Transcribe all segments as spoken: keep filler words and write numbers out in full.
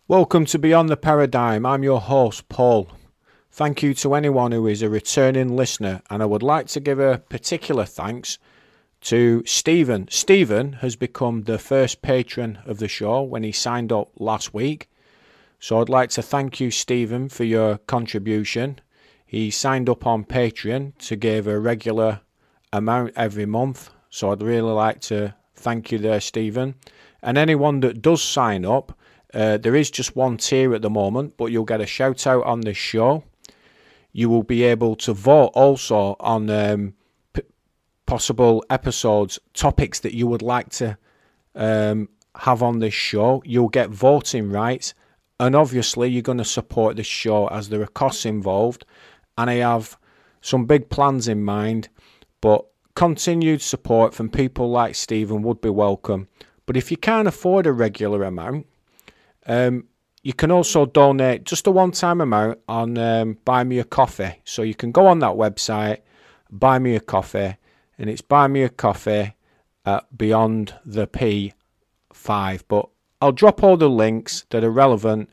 Welcome to Beyond the Paradigm. I'm your host, Paul. Thank you to anyone who is a returning listener, and I would like to give a particular thanks to Stephen. Stephen has become the first patron of the show when he signed up last week. So I'd like to thank you, Stephen, for your contribution. He signed up on Patreon to give a regular amount every month. So I'd really like to thank you there, Stephen. And anyone that does sign up, uh, there is just one tier at the moment, but you'll get a shout out on this show. You will be able to vote also on um, p- possible episodes, topics that you would like to um, have on this show. You'll get voting rights. And obviously, you're going to support this show as there are costs involved. And I have some big plans in mind. But continued support from people like Stephen would be welcome. But if you can't afford a regular amount, um, you can also donate just a one-time amount on um, Buy Me a Coffee. So you can go on that website, Buy Me a Coffee, and it's Buy Me a Coffee at Beyond the P five. But I'll drop all the links that are relevant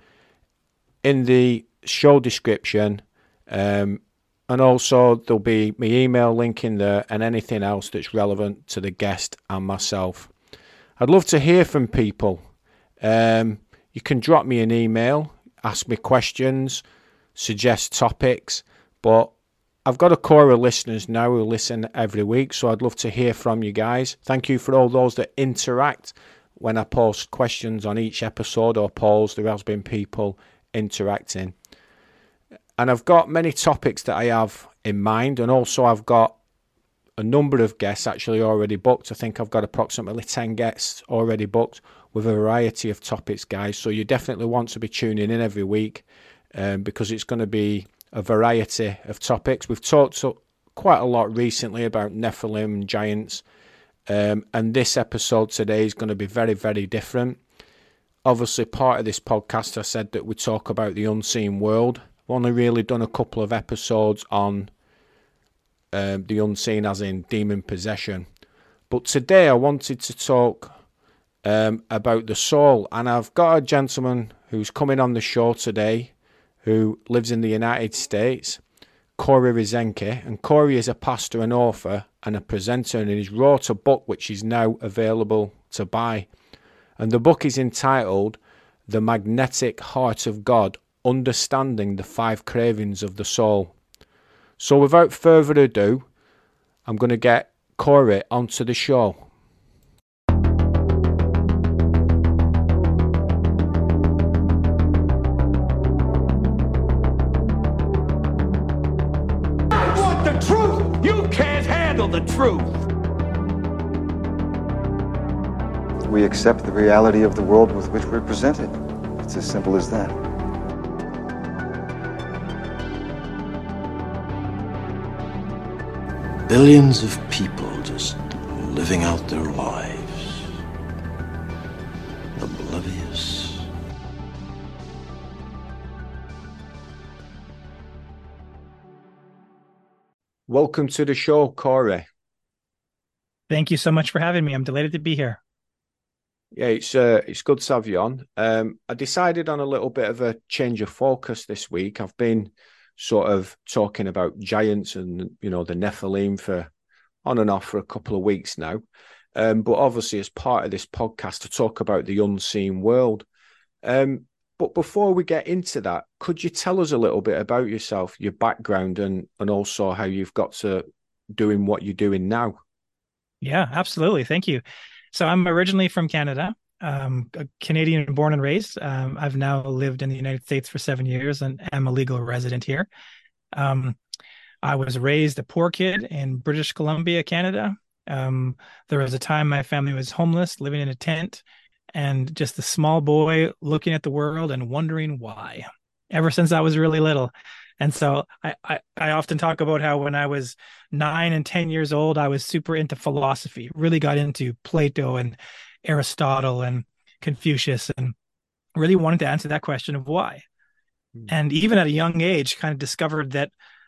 in the show description, um, and also there'll be my email link in there and anything else that's relevant to the guest and myself. I'd love to hear from people. Um, you can drop me an email, ask me questions, suggest topics, but I've got a core of listeners now who listen every week, so I'd love to hear from you guys. Thank you for all those that interact when I post questions on each episode or polls. There has been people interacting. And I've got many topics that I have in mind, and also I've got a number of guests actually already booked. I think I've got approximately ten guests already booked with a variety of topics, guys. So you definitely want to be tuning in every week um, because it's going to be a variety of topics. We've talked quite a lot recently about Nephilim and giants, um, and this episode today is going to be very, very different. Obviously, part of this podcast, I said that we talk about the unseen world. I've only really done a couple of episodes on um, the unseen, as in demon possession. But today I wanted to talk um, about the soul. And I've got a gentleman who's coming on the show today who lives in the United States, Corey Rizenke. And Corey is a pastor and author and a presenter, and he's wrote a book which is now available to buy. And the book is entitled The Magnetic Heart of God, Understanding the Five Cravings of the Soul. So without further ado, I'm going to get Corey onto the show. I want the truth! You can't handle the truth! We accept the reality of the world with which we're presented. It's as simple as that. Billions of people just living out their lives, oblivious. Welcome to the show, Corey. Thank you so much for having me. I'm delighted to be here. Yeah, it's uh, it's good to have you on. Um, I decided on a little bit of a change of focus this week. I've been sort of talking about giants and, you know, the Nephilim for on and off for a couple of weeks now. Um, but obviously, as part of this podcast, to talk about the unseen world. Um, but before we get into that, could you tell us a little bit about yourself, your background, and and also how you've got to doing what you're doing now? Yeah, absolutely. Thank you. So I'm originally from Canada, um, a Canadian born and raised. Um, I've now lived in the United States for seven years and am a legal resident here. Um, I was raised a poor kid in British Columbia, Canada. Um, there was a time my family was homeless, living in a tent, and just a small boy looking at the world and wondering why, ever since I was really little. And so I, I, I often talk about how when I was nine and ten years old, I was super into philosophy, really got into Plato and Aristotle and Confucius, and really wanted to answer that question of why. Mm. And even at a young age, kind of discovered that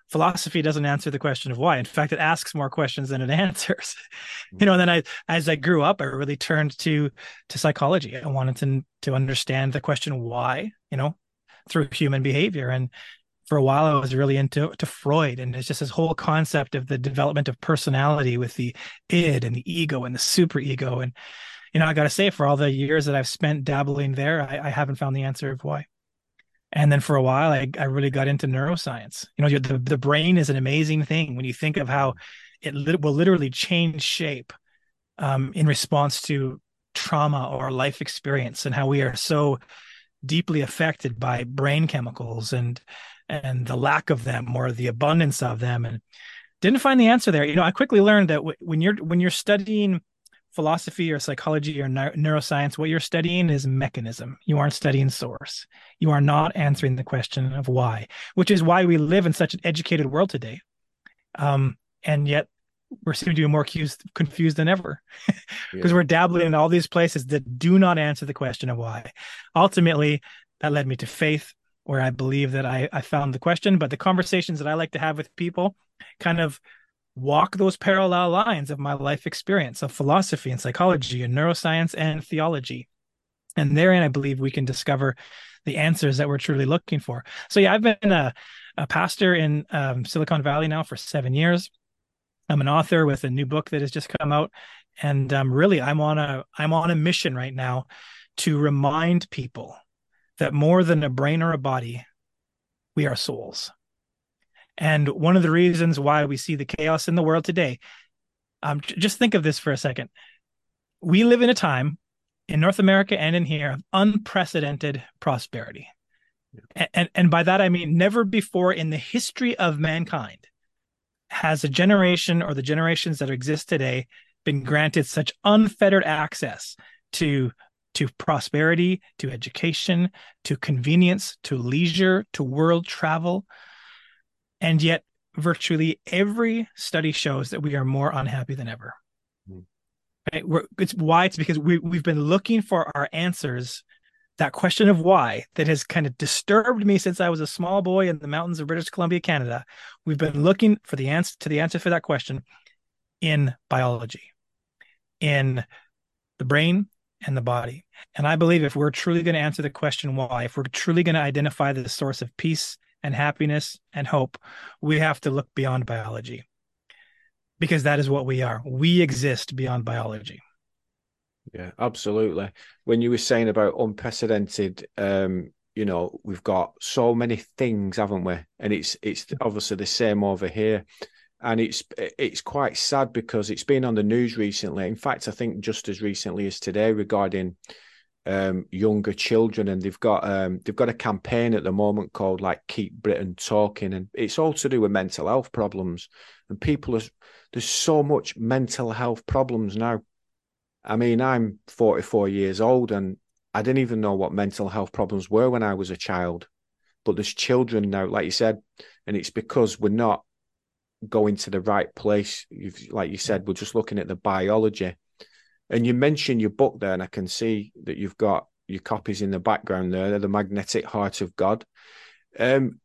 philosophy doesn't answer the question of why. In fact, it asks more questions than it answers. You know, and then I, as I grew up, I really turned to to psychology. I wanted to to understand the question why, you know, through human behavior. And for a while, I was really into to Freud, and it's just this whole concept of the development of personality with the id and the ego and the superego. And you know, I got to say, for all the years that I've spent dabbling there, I, I haven't found the answer of why. And then for a while, I, I really got into neuroscience. You know, the, the brain is an amazing thing when you think of how it li- will literally change shape um, in response to trauma or life experience, and how we are so deeply affected by brain chemicals and and the lack of them or the abundance of them. And didn't find the answer there. You know, I quickly learned that w- when you're when you're studying philosophy or psychology or ne- neuroscience, what you're studying is mechanism. You aren't studying source. You are not answering the question of why, which is why we live in such an educated world today. Um, and yet we're seeming to be more confused, confused than ever because yeah. we're dabbling in all these places that do not answer the question of why. Ultimately, that led me to faith, where I believe that I, I found the question, but the conversations that I like to have with people kind of walk those parallel lines of my life experience of philosophy and psychology and neuroscience and theology. And therein, I believe we can discover the answers that we're truly looking for. So yeah, I've been a, a pastor in um, Silicon Valley now for seven years. I'm an author with a new book that has just come out. And um, really, I'm on a I'm on a mission right now to remind people that more than a brain or a body, we are souls. And one of the reasons why we see the chaos in the world today, um, just think of this for a second. We live in a time in North America and in here of unprecedented prosperity. Yeah. And, and by that, I mean never before in the history of mankind has a generation or the generations that exist today been granted such unfettered access to, to prosperity, to education, to convenience, to leisure, to world travel. And yet, virtually every study shows that we are more unhappy than ever. Mm. Right? We're, it's why it's because we, we've been looking for our answers. That question of why that has kind of disturbed me since I was a small boy in the mountains of British Columbia, Canada. We've been looking for the answer to the answer for that question in biology, in the brain and the body. And I believe if we're truly going to answer the question why, if we're truly going to identify the source of peace and happiness and hope, we have to look beyond biology, because that is what we are. We exist beyond biology. Yeah, absolutely. When you were saying about unprecedented, um, you know, we've got so many things, haven't we? And it's it's obviously the same over here. And it's it's quite sad because it's been on the news recently. In fact, I think just as recently as today regarding Um, younger children, and they've got um, they've got a campaign at the moment called like Keep Britain Talking, and it's all to do with mental health problems. And people are, there's so much mental health problems now. I mean, I'm forty-four years old, and I didn't even know what mental health problems were when I was a child. But there's children now, like you said, and it's because we're not going to the right place. You've, like you said, we're just looking at the biology. And you mentioned your book there, and I can see that you've got your copies in the background there. They're The Magnetic Heart of God. Um,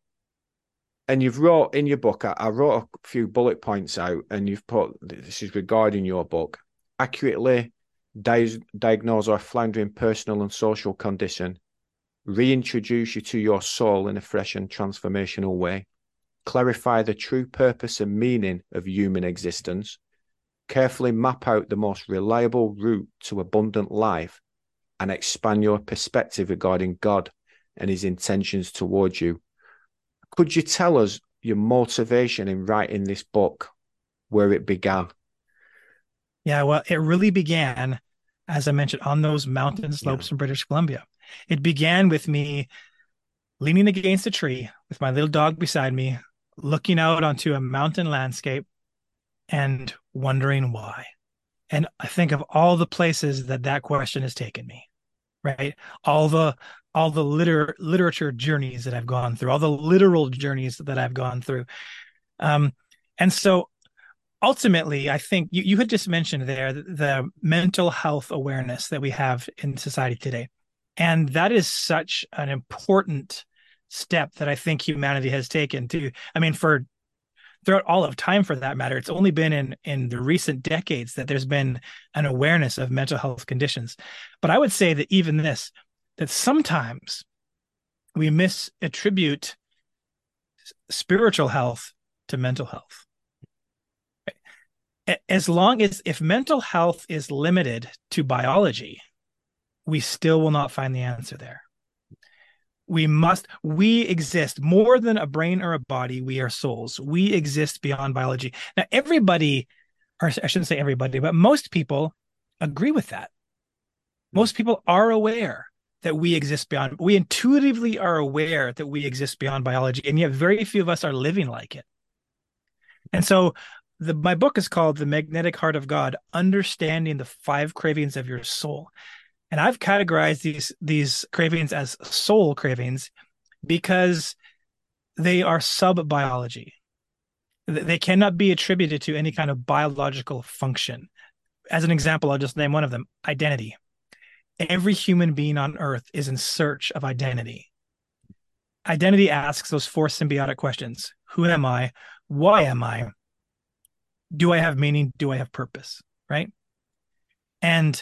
and you've wrote in your book, I, I wrote a few bullet points out, and you've put, this is regarding your book, accurately di- diagnose our floundering personal and social condition, reintroduce you to your soul in a fresh and transformational way, clarify the true purpose and meaning of human existence, carefully map out the most reliable route to abundant life, and expand your perspective regarding God and his intentions towards you. Could you tell us your motivation in writing this book, where it began? Yeah, well, it really began, as I mentioned, on those mountain slopes yeah. in British Columbia. It began with me leaning against a tree with my little dog beside me, looking out onto a mountain landscape and wondering why. And I think of all the places that that question has taken me, right? All the all the liter- literature journeys that I've gone through, all the literal journeys that I've gone through. Um, and so ultimately, I think you, you had just mentioned there the, the mental health awareness that we have in society today. And that is such an important step that I think humanity has taken to, I mean, for throughout all of time, for that matter, it's only been in, in the recent decades that there's been an awareness of mental health conditions. But I would say that even this, that sometimes we misattribute spiritual health to mental health. As long as, if mental health is limited to biology, we still will not find the answer there. We must, we exist more than a brain or a body. We are souls. We exist beyond biology. Now, everybody, or I shouldn't say everybody, but most people agree with that. Most people are aware that we exist beyond, we intuitively are aware that we exist beyond biology, and yet very few of us are living like it. And so the, my book is called The Magnetic Heart of God, Understanding the Five Cravings of Your Soul. And I've categorized these, these cravings as soul cravings because they are sub-biology. They cannot be attributed to any kind of biological function. As an example, I'll just name one of them: identity. Every human being on earth is in search of identity. Identity asks those four symbiotic questions: who am I? Why am I? Do I have meaning? Do I have purpose? Right? And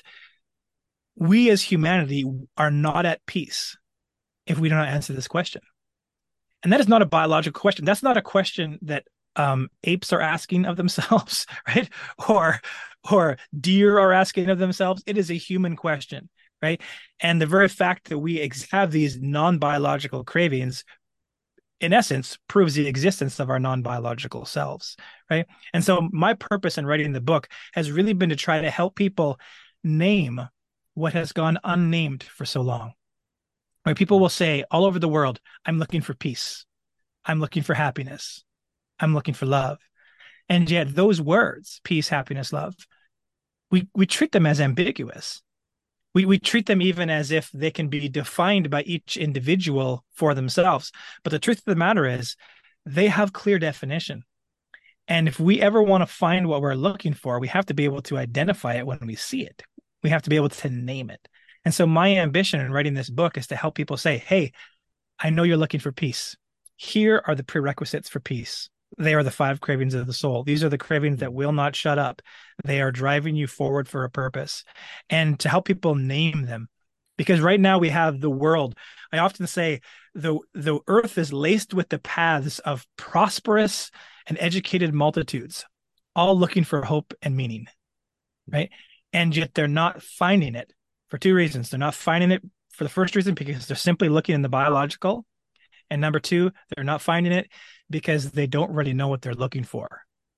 we as humanity are not at peace if we do not answer this question. And that is not a biological question. That's not a question that um, apes are asking of themselves, right? Or, or deer are asking of themselves. It is a human question, right? And the very fact that we ex- have these non-biological cravings, in essence, proves the existence of our non-biological selves, right? And so my purpose in writing the book has really been to try to help people name what has gone unnamed for so long. Where people will say all over the world, I'm looking for peace. I'm looking for happiness. I'm looking for love. And yet those words, peace, happiness, love, we, we treat them as ambiguous. We, we treat them even as if they can be defined by each individual for themselves. But the truth of the matter is they have clear definition. And if we ever want to find what we're looking for, we have to be able to identify it when we see it. We have to be able to name it. And so my ambition in writing this book is to help people say, hey, I know you're looking for peace. Here are the prerequisites for peace. They are the five cravings of the soul. These are the cravings that will not shut up. They are driving you forward for a purpose. And to help people name them. Because right now we have the world. I often say the, the earth is laced with the paths of prosperous and educated multitudes, all looking for hope and meaning, right? And yet they're not finding it for two reasons. They're not finding it for the first reason because they're simply looking in the biological. And number two, they're not finding it because they don't really know what they're looking for.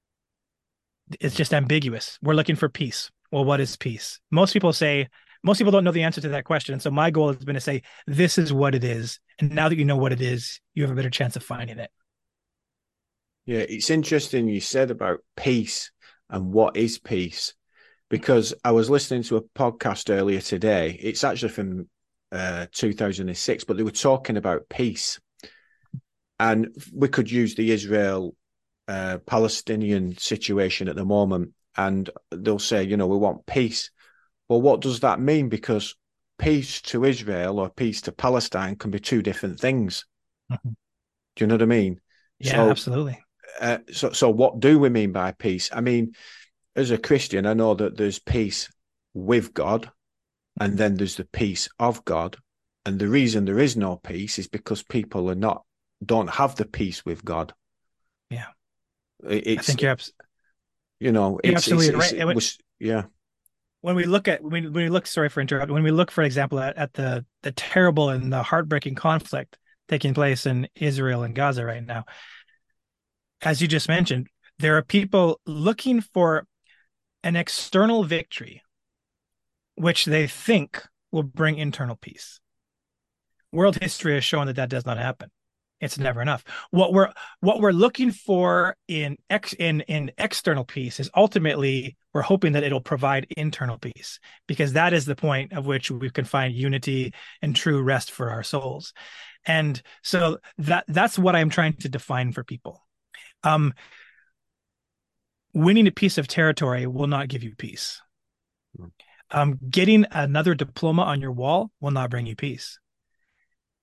It's just ambiguous. We're looking for peace. Well, what is peace? Most people say, most people don't know the answer to that question. And so my goal has been to say, this is what it is. And now that you know what it is, you have a better chance of finding it. Yeah, it's interesting you said about peace and what is peace. Because I was listening to a podcast earlier today. It's actually from uh, two thousand six, but they were talking about peace. And we could use the Israel-Palestinian uh, situation at the moment, and they'll say, you know, we want peace. Well, what does that mean? Because peace to Israel or peace to Palestine can be two different things. Mm-hmm. Do you know what I mean? Yeah, so, absolutely. Uh, so, so what do we mean by peace? I mean, as a Christian, I know that there's peace with God, and then there's the peace of God. And the reason there is no peace is because people are not, don't have the peace with God. Yeah. It's, I think you're, abs- you know, you're it's, absolutely it's, right. it's, it was, yeah. When we look at, when, when we look, sorry for interrupting, when we look, for example, at, at the, the terrible and the heartbreaking conflict taking place in Israel and Gaza right now, as you just mentioned, there are people looking for an external victory, which they think will bring internal peace. World history has shown that that does not happen. It's never enough. What we're what we're looking for in ex in in external peace is ultimately we're hoping that it'll provide internal peace, because that is the point of which we can find unity and true rest for our souls. And so that that's what I'm trying to define for people. Um, winning a piece of territory will not give you peace. Um, getting another diploma on your wall will not bring you peace.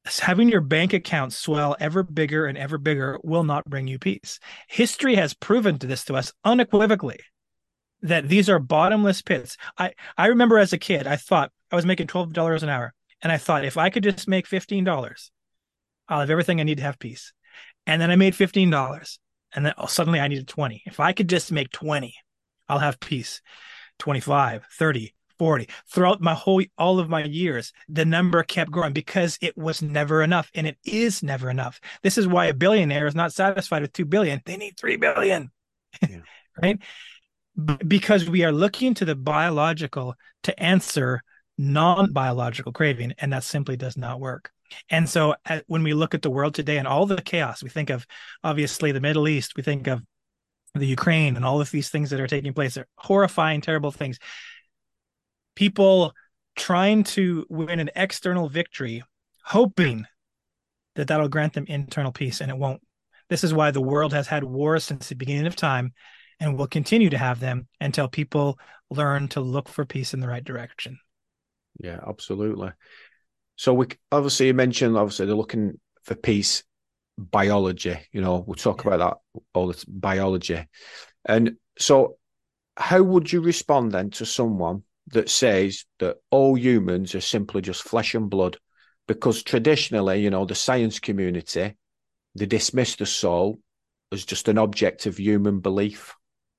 having your bank account swell ever bigger and ever bigger will not bring you peace. History has proven to this to us unequivocally that these are bottomless pits. I, I remember as a kid, I thought I was making twelve dollars an hour. And I thought, if I could just make fifteen dollars, I'll have everything I need to have peace. And then I made fifteen dollars. And then suddenly I needed twenty. If I could just make twenty, I'll have peace. twenty-five, thirty, forty. Throughout my whole, all of my years, the number kept growing because it was never enough. And it is never enough. This is why a billionaire is not satisfied with two billion. They need three billion. Yeah. Right? B- because we are looking to the biological to answer non-biological craving, and that simply does not work. And so uh, when we look at the world today and all the chaos, we think of obviously the Middle East, we think of the Ukraine and all of these things that are taking place. They're horrifying, terrible things. People trying to win an external victory, hoping that that'll grant them internal peace, and it won't. This is why the world has had wars since the beginning of time and will continue to have them until people learn to look for peace in the right direction. Yeah, absolutely. So we obviously you mentioned obviously they're looking for peace, biology. You know, we'll talk yeah. about that all this biology. And so, how would you respond then to someone that says that all humans are simply just flesh and blood? Because traditionally, you know, the science community, they dismiss the soul as just an object of human belief.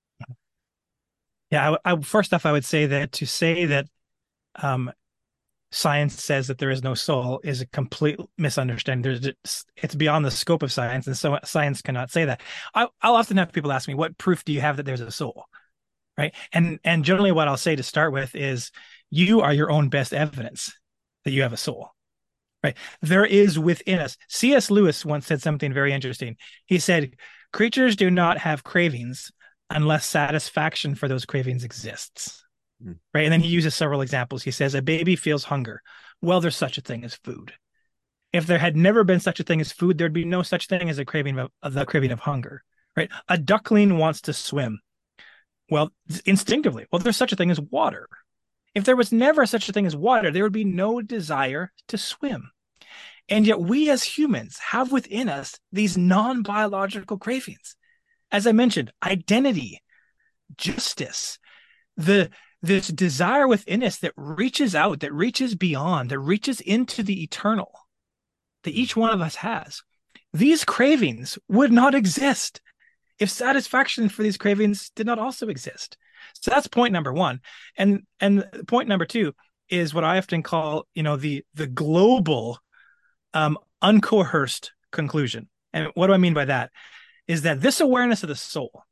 Yeah, I, I, first off, I would say that to say that um, science says that there is no soul is a complete misunderstanding. There's, it's beyond the scope of science, and so science cannot say that. I, I'll often have people ask me, "What proof do you have that there's a soul?" Right, and and generally, what I'll say to start with is, you are your own best evidence that you have a soul. Right, there is within us. C S Lewis once said something very interesting. He said, "Creatures do not have cravings unless satisfaction for those cravings exists." Right. And then he uses several examples. He says a baby feels hunger. Well, there's such a thing as food. If there had never been such a thing as food, there'd be no such thing as a craving of, of the craving of hunger. Right. A duckling wants to swim. Well, instinctively. Well, there's such a thing as water. If there was never such a thing as water, there would be no desire to swim. And yet we as humans have within us these non-biological cravings. As I mentioned, identity, justice, the this desire within us that reaches out, that reaches beyond, that reaches into the eternal, that each one of us has. These cravings would not exist if satisfaction for these cravings did not also exist. So that's point number one. And and point number two is what I often call, you know, the the global um, uncoerced conclusion. And what do I mean by that? Is that this awareness of the soul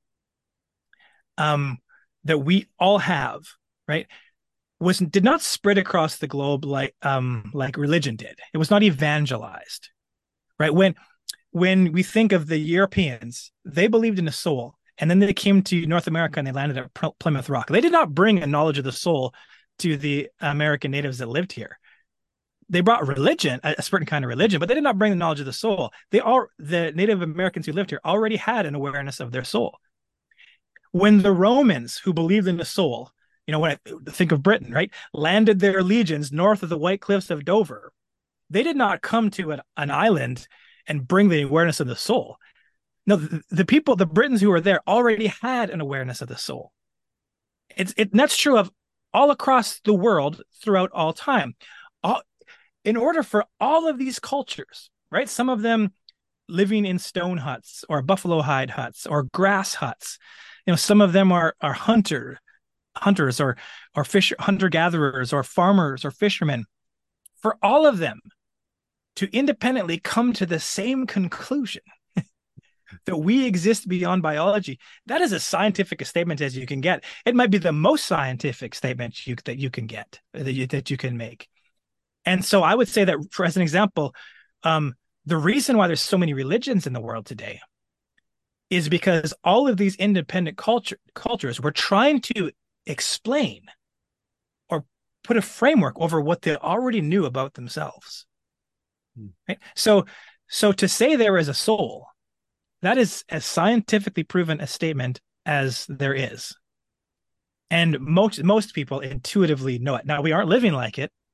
um, that we all have, right, was did not spread across the globe like um, like religion did. It was not evangelized, right? When when we think of the Europeans, they believed in the soul, and then they came to North America and they landed at Plymouth Rock. They did not bring a knowledge of the soul to the American natives that lived here. They brought religion, a certain kind of religion, but they did not bring the knowledge of the soul. They all, the Native Americans who lived here already had an awareness of their soul. When the Romans, who believed in the soul, you know, when I think of Britain, right, landed their legions north of the White Cliffs of Dover, they did not come to an, an island and bring the awareness of the soul. No, the, the people, the Britons who were there already had an awareness of the soul. It's it, that's true of all across the world throughout all time. All, in order for all of these cultures, right, some of them living in stone huts or buffalo hide huts or grass huts, you know, some of them are are hunter, hunters or or fish hunter gatherers or farmers or fishermen. For all of them to independently come to the same conclusion that we exist beyond biology, that is as scientific a statement as you can get. It might be the most scientific statement you, that you can get, that you, that you can make. And so I would say that, for as an example, um, the reason why there's so many religions in the world today is because all of these independent culture, cultures were trying to explain or put a framework over what they already knew about themselves. Hmm. Right? So, so to say there is a soul, that is as scientifically proven a statement as there is. And most most people intuitively know it. Now, we aren't living like it,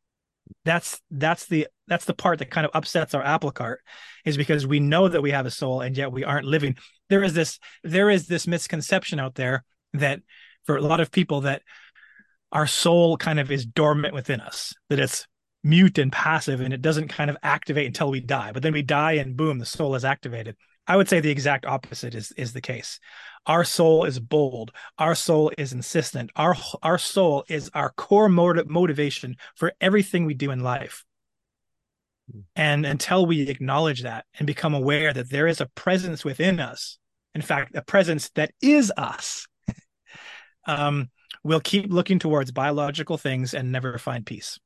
That's that's the that's the part that kind of upsets our apple cart, is because we know that we have a soul and yet we aren't living. There is this there is this misconception out there that for a lot of people that our soul kind of is dormant within us, that it's mute and passive and it doesn't kind of activate until we die. But then we die and boom, the soul is activated. I would say the exact opposite is, is the case. Our soul is bold. Our soul is insistent. Our, our soul is our core motiv- motivation for everything we do in life. And until we acknowledge that and become aware that there is a presence within us, in fact, a presence that is us, um, we'll keep looking towards biological things and never find peace.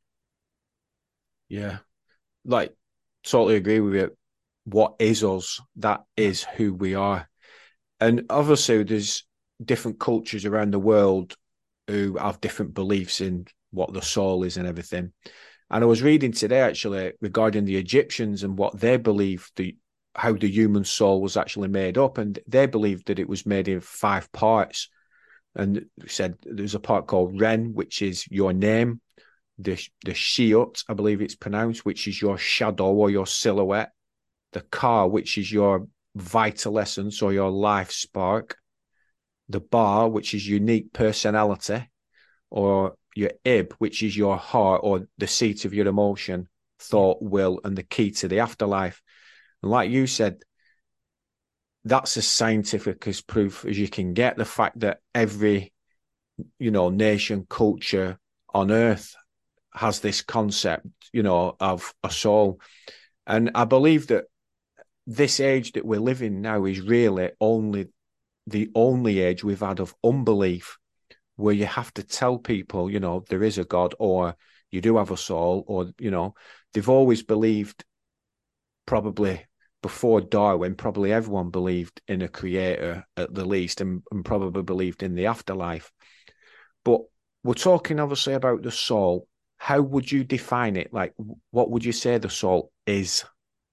Yeah. Like, totally agree with you. What is us? That is who we are. And obviously there's different cultures around the world who have different beliefs in what the soul is and everything. And I was reading today actually regarding the Egyptians and what they believed, the how the human soul was actually made up. And they believed that it was made in five parts. And said there's a part called Ren, which is your name, the the Shiot, I believe it's pronounced, which is your shadow or your silhouette, the Ka, which is your vital essence or your life spark, the Ba, which is unique personality, or your Ib, which is your heart or the seat of your emotion, thought, will, and the key to the afterlife. And like you said, that's as scientific as proof as you can get. The fact that every, you know, nation, culture on earth has this concept, you know, of a soul. And I believe that this age that we're living now is really only the only age we've had of unbelief, where you have to tell people, you know, there is a God, or you do have a soul, or, you know, they've always believed, probably before Darwin, probably everyone believed in a creator at the least, and, and probably believed in the afterlife. But we're talking obviously about the soul. How would you define it? Like, what would you say the soul is?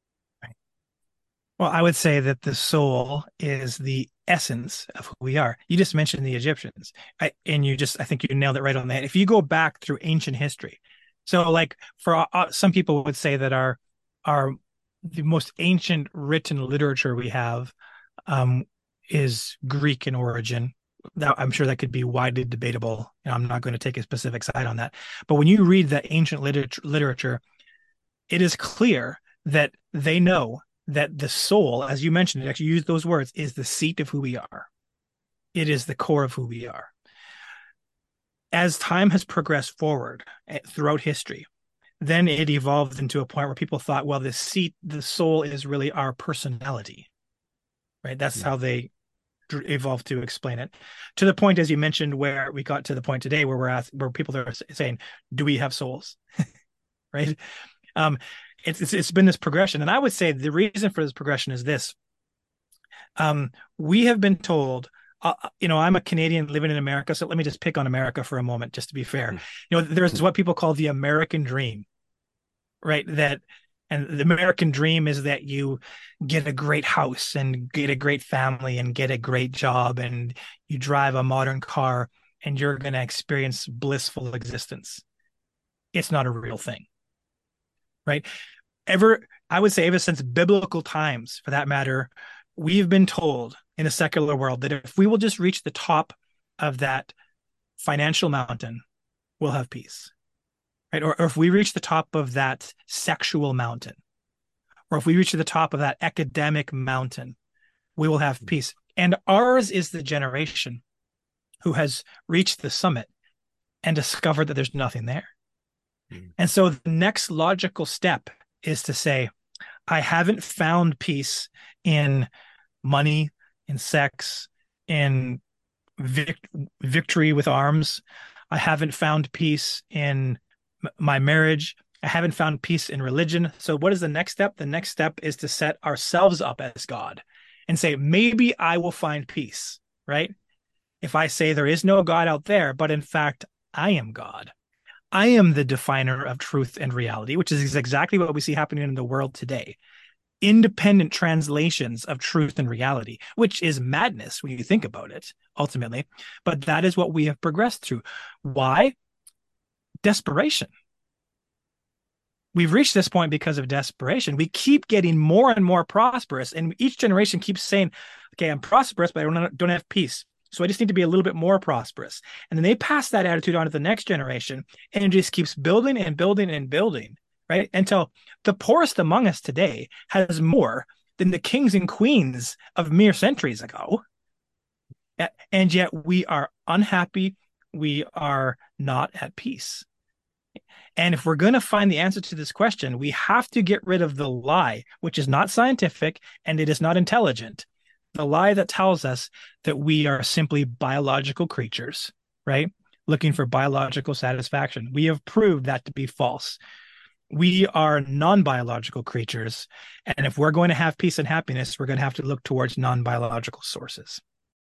Well, I would say that the soul is the essence of who we are. You just mentioned the Egyptians, I, and you just, I think you nailed it right on the head. If you go back through ancient history, so like for uh, some people would say that our, our, the most ancient written literature we have um, is Greek in origin. Now, I'm sure that could be widely debatable. You know, I'm not going to take a specific side on that. But when you read the ancient literature, literature, it is clear that they know that the soul, as you mentioned, it actually used those words, is the seat of who we are. It is the core of who we are. As time has progressed forward throughout history, then it evolved into a point where people thought, well, the seat, the soul is really our personality, right? That's how they evolved to explain it. To the point, as you mentioned, where we got to the point today where we're at, where people are saying, do we have souls? Right? Um, It's, it's it's been this progression, and I would say the reason for this progression is this: um, we have been told, uh, you know, I'm a Canadian living in America, so let me just pick on America for a moment, just to be fair. Mm. You know, there's what people call the American dream, right? That, and the American dream is that you get a great house and get a great family and get a great job and you drive a modern car and you're going to experience blissful existence. It's not a real thing. Right? Ever, I would say ever since biblical times, for that matter, we've been told in a secular world that if we will just reach the top of that financial mountain, we'll have peace. Right? Or, or if we reach the top of that sexual mountain, or if we reach to the top of that academic mountain, we will have peace. And ours is the generation who has reached the summit and discovered that there's nothing there. And so the next logical step is to say, I haven't found peace in money, in sex, in vic- victory with arms. I haven't found peace in m- my marriage. I haven't found peace in religion. So what is the next step? The next step is to set ourselves up as God and say, maybe I will find peace, right? If I say there is no God out there, but in fact, I am God. I am the definer of truth and reality, which is exactly what we see happening in the world today. Independent translations of truth and reality, which is madness when you think about it, ultimately. But that is what we have progressed through. Why? Desperation. we've reached this point because of desperation. We keep getting more and more prosperous, and each generation keeps saying, okay, I'm prosperous, but I don't, don't have peace. So I just need to be a little bit more prosperous. And then they pass that attitude on to the next generation, and it just keeps building and building and building, right? Until the poorest among us today has more than the kings and queens of mere centuries ago. And yet we are unhappy. We are not at peace. And if we're going to find the answer to this question, we have to get rid of the lie, which is not scientific and it is not intelligent. The lie that tells us that we are simply biological creatures, right? Looking for biological satisfaction. We have proved that to be false. We are non-biological creatures. And if we're going to have peace and happiness, we're going to have to look towards non-biological sources.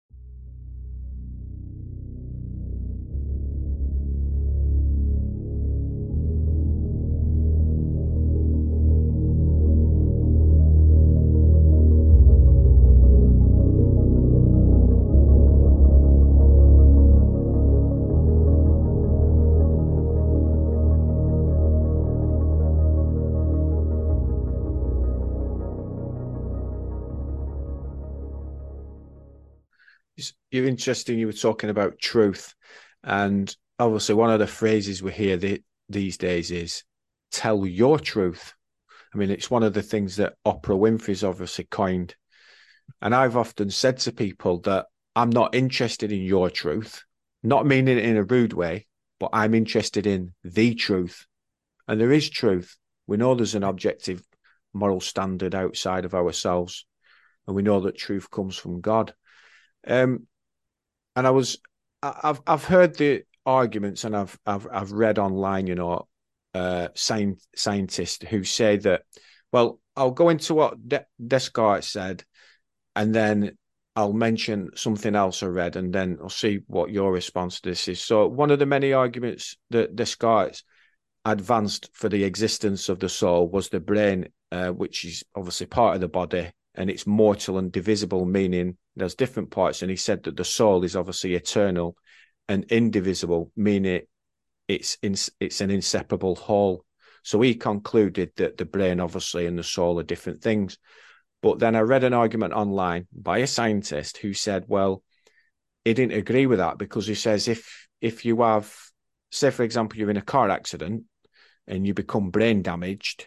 You're interesting. You were talking about truth, and obviously one of the phrases we hear the, these days is "tell your truth." I mean, it's one of the things that Oprah Winfrey's obviously coined, and I've often said to people that I'm not interested in your truth, not meaning it in a rude way, but I'm interested in the truth, and there is truth. We know there's an objective moral standard outside of ourselves, and we know that truth comes from God. Um, and I was, I've, I've heard the arguments, and I've, I've, I've read online, you know, uh, science, scientists who say that, well, I'll go into what De- Descartes said, and then I'll mention something else I read, and then I'll see what your response to this is. So one of the many arguments that Descartes advanced for the existence of the soul was the brain, uh, which is obviously part of the body, and it's mortal and divisible, meaning there's different parts. And he said that the soul is obviously eternal and indivisible, meaning it, it's in, it's an inseparable whole. So he concluded that the brain, obviously, and the soul are different things. But then I read an argument online by a scientist who said, well, he didn't agree with that, because he says if if you have, say, for example, you're in a car accident and you become brain damaged,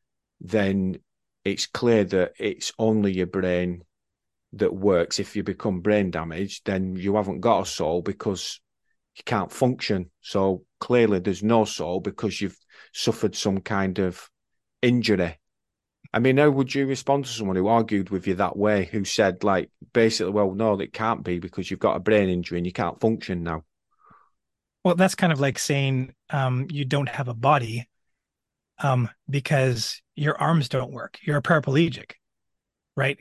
then it's clear that it's only your brain that works. If you become brain damaged, then you haven't got a soul because you can't function. So clearly there's no soul because you've suffered some kind of injury. I mean, how would you respond to someone who argued with you that way, who said, like, basically, well, no, it can't be because you've got a brain injury and you can't function now? Well, that's kind of like saying um, you don't have a body um, because your arms don't work. You're a paraplegic, right?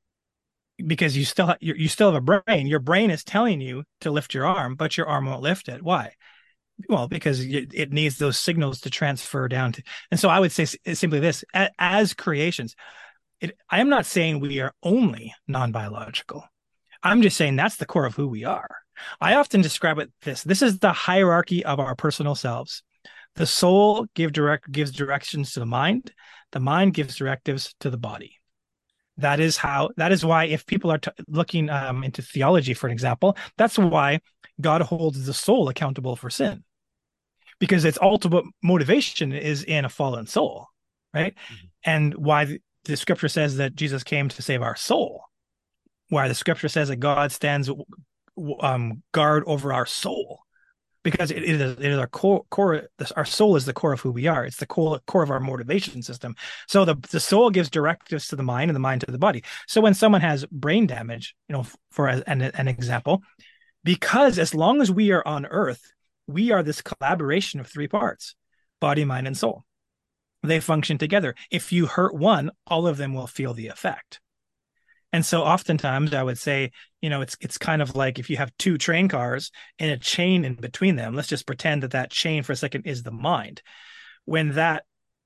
Because you still you you still have a brain. Your brain is telling you to lift your arm, but your arm won't lift it. Why? Well, because it needs those signals to transfer down to. And so I would say simply this: as creations, it, I am not saying we are only non-biological. I'm just saying that's the core of who we are. I often describe it this: this is the hierarchy of our personal selves. The soul give direct gives directions to the mind. The mind gives directives to the body. That is how. That is why, if people are t- looking um, into theology, for an example, that's why God holds the soul accountable for sin, because its ultimate motivation is in a fallen soul, right? Mm-hmm. And why the, the Scripture says that Jesus came to save our soul. Why the Scripture says that God stands um, guard over our soul. Because it, it, is, it is our core, core, our soul is the core of who we are. It's the core, core of our motivation system. So the, the soul gives directives to the mind and the mind to the body. So when someone has brain damage, you know, for an, an example, because as long as we are on earth, we are this collaboration of three parts: body, mind, and soul. They function together. If you hurt one, all of them will feel the effect. And so oftentimes I would say, you know, it's it's kind of like if you have two train cars and a chain in between them. Let's just pretend that that chain for a second is the mind. When that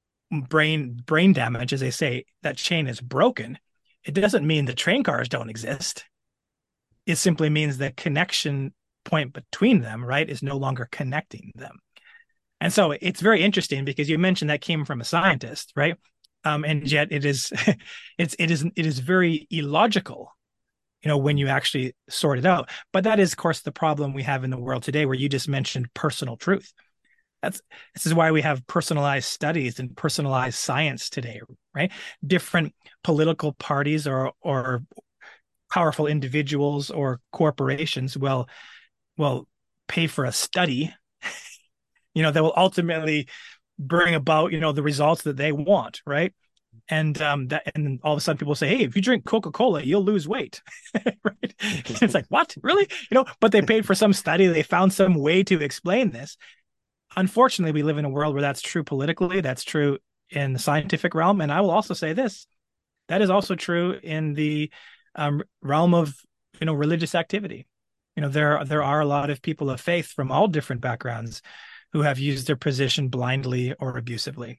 brain brain damage, as they say, that chain is broken, it doesn't mean the train cars don't exist. It simply means the connection point between them, right, is no longer connecting them. And so it's very interesting because you mentioned that came from a scientist, right? Um, and yet it is, it's it is it is very illogical, you know, when you actually sort it out. But that is, of course, the problem we have in the world today, where you just mentioned personal truth. That's this is why we have personalized studies and personalized science today, right? Different political parties or or powerful individuals or corporations will will pay for a study, you know, that will ultimately bring about, you know, the results that they want, right? And um that and all of a sudden people say, hey, if you drink Coca-Cola, you'll lose weight. Right? It's like, what? Really? You know, but they paid for some study, they found some way to explain this. Unfortunately, we live in a world where that's true politically, that's true in the scientific realm. And I will also say this, that is also true in the um, realm of, you know, religious activity. You know, there, there are a lot of people of faith from all different backgrounds who have used their position blindly or abusively.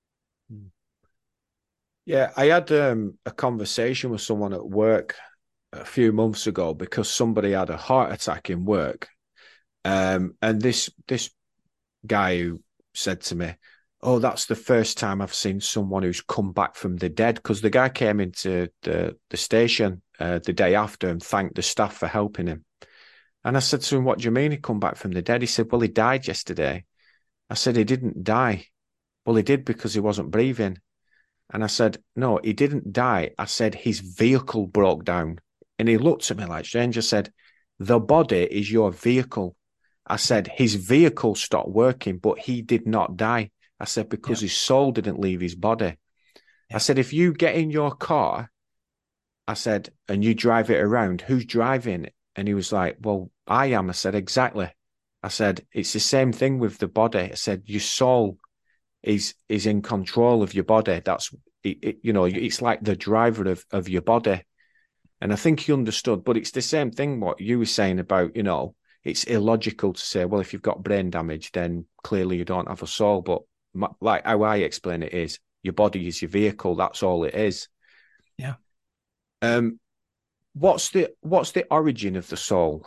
Yeah, I had um, a conversation with someone at work a few months ago because somebody had a heart attack in work. Um, and this this guy who said to me, oh, that's the first time I've seen someone who's come back from the dead, because the guy came into the, the station uh, the day after and thanked the staff for helping him. And I said to him, what do you mean he come back from the dead? He said, well, he died yesterday. I said, he didn't die. Well, he did because he wasn't breathing. And I said, no, he didn't die. I said, his vehicle broke down. And he looked at me like strange. I said, the body is your vehicle. I said, his vehicle stopped working, but he did not die. I said, because yeah. his soul didn't leave his body. Yeah. I said, if you get in your car, I said, and you drive it around, who's driving? And he was like, well, I am. I said, exactly. I said, it's the same thing with the body. I said, your soul is is in control of your body. That's, it, it, you know, it's like the driver of, of your body. And I think he understood, but it's the same thing what you were saying about, you know, it's illogical to say, well, if you've got brain damage, then clearly you don't have a soul. But my, like how I explain it is, your body is your vehicle. That's all it is. Yeah. Um, what's the what's the origin of the soul?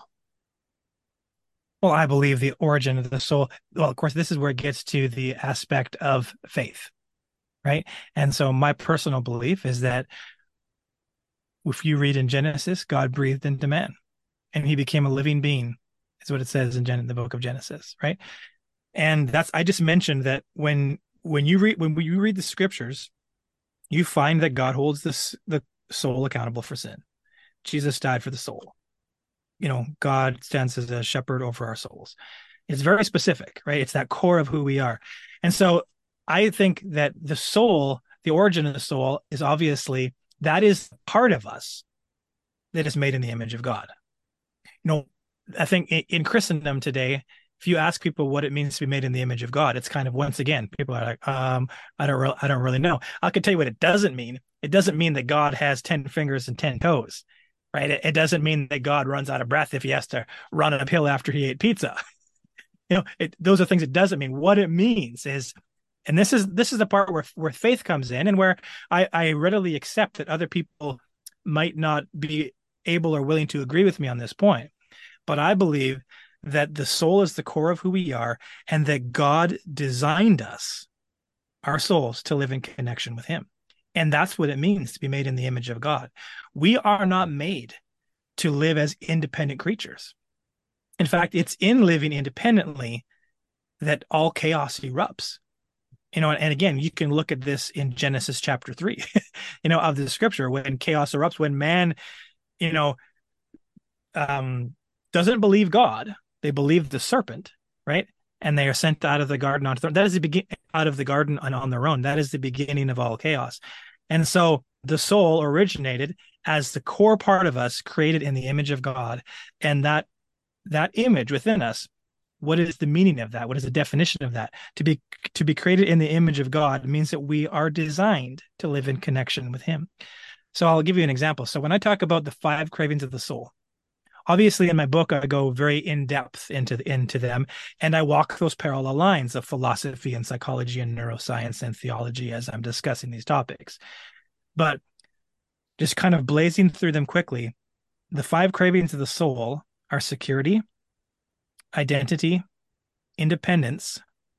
Well, I believe the origin of the soul. Well, of course, this is where it gets to the aspect of faith, right? And so my personal belief is that if you read in Genesis, God breathed into man and he became a living being. Is what it says in Gen- the book of Genesis, right? And that's, I just mentioned that when when you read when you read the scriptures, you find that God holds this the soul accountable for sin. Jesus died for the soul. You know, God stands as a shepherd over our souls. It's very specific, right? It's that core of who we are. And so I think that the soul, the origin of the soul, is obviously that is part of us that is made in the image of God. You know, I think in Christendom today, if you ask people what it means to be made in the image of God, it's kind of, once again, people are like, um, I don't really, I don't really know. I can tell you what it doesn't mean. It doesn't mean that God has ten fingers and ten toes, right? It, it doesn't mean that God runs out of breath if he has to run uphill after he ate pizza. You know, it, those are things it doesn't mean. What it means is, and this is this is the part where where faith comes in, and where I, I readily accept that other people might not be able or willing to agree with me on this point. But I believe that the soul is the core of who we are, and that God designed us, our souls, to live in connection with him. And that's what it means to be made in the image of God. We are not made to live as independent creatures. In fact, it's in living independently that all chaos erupts. You know, and again, you can look at this in Genesis chapter three, you know, of the scripture, when chaos erupts, when man, you know, um, doesn't believe God, they believe the serpent, right? And they are sent out of the garden onto their, that is the begin out of the garden on, on their own. That is the beginning of all chaos. And so the soul originated as the core part of us, created in the image of God. And that that image within us, what is the meaning of that? What is the definition of that? To be to be created in the image of God means that we are designed to live in connection with him. So I'll give you an example. So when I talk about the five cravings of the soul, obviously in my book, I go very in-depth into, into them, and I walk those parallel lines of philosophy and psychology and neuroscience and theology as I'm discussing these topics. But just kind of blazing through them quickly, the five cravings of the soul are security, identity, independence,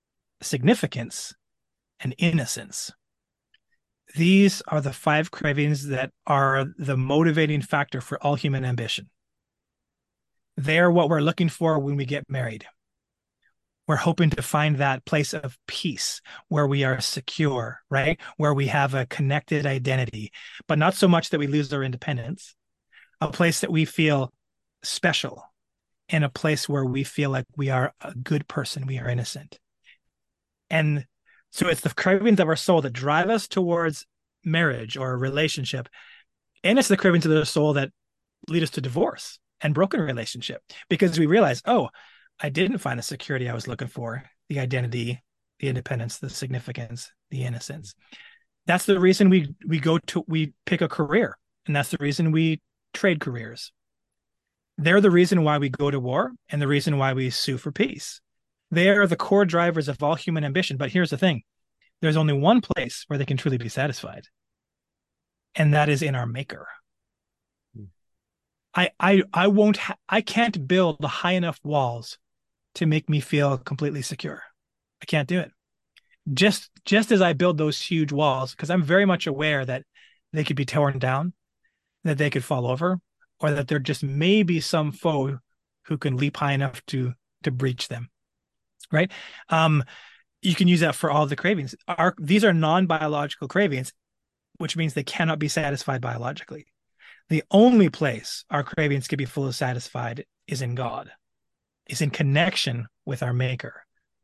significance, and innocence. These are the five cravings that are the motivating factor for all human ambition. They're what we're looking for when we get married. We're hoping to find that place of peace where we are secure, right? Where we have a connected identity, but not so much that we lose our independence. A place that we feel special, and a place where we feel like we are a good person, we are innocent. And so it's the cravings of our soul that drive us towards marriage or a relationship. And it's the cravings of the soul that lead us to divorce and broken relationship, because we realize, oh, I didn't find the security I was looking for, the identity, the independence, the significance, the innocence. That's the reason we we go to, we pick a career. And that's the reason we trade careers. They're the reason why we go to war and the reason why we sue for peace. They are the core drivers of all human ambition. But here's the thing. There's only one place where they can truly be satisfied. And that is in our maker. Hmm. I I I won't ha- I can't build high enough walls to make me feel completely secure. I can't do it. Just just as I build those huge walls, because I'm very much aware that they could be torn down, that they could fall over, or that there just may be some foe who can leap high enough to to breach them. Right? Um, you can use that for all the cravings. Our, these are non-biological cravings, which means they cannot be satisfied biologically. The only place our cravings can be fully satisfied is in God, is in connection with our maker.